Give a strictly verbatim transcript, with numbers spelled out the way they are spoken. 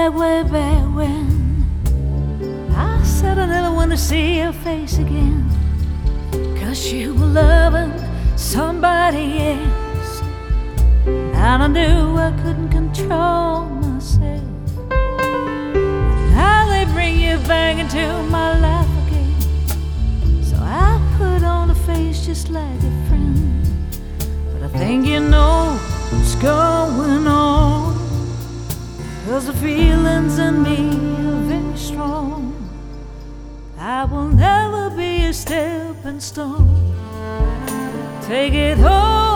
like way back when I said I never want to see your face again, 'cause you were loving somebody else, and I knew I couldn't control myself. Now they bring you back into my life again, so I put on a face just like a friend. But I think you know what's going on, 'cause the feelings in me are very strong. I will never be a stepping stone. Take it home.